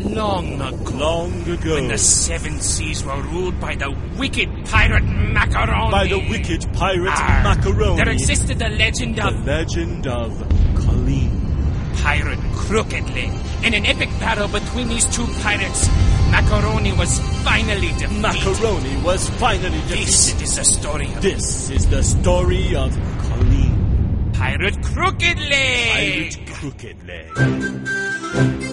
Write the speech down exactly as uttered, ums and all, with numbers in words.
long ago. Long ago. When the seven seas were ruled by the wicked pirate Macaroni. By the wicked pirate Arr, Macaroni. There existed the legend The of... legend of Colleen. Pirate Crooked Leg. In an epic battle between these two pirates, Macaroni was finally defeated. Macaroni was finally defeated. This is the story of... This is the story of Colleen. Pirate Crooked Leg. Pirate Crooked Leg.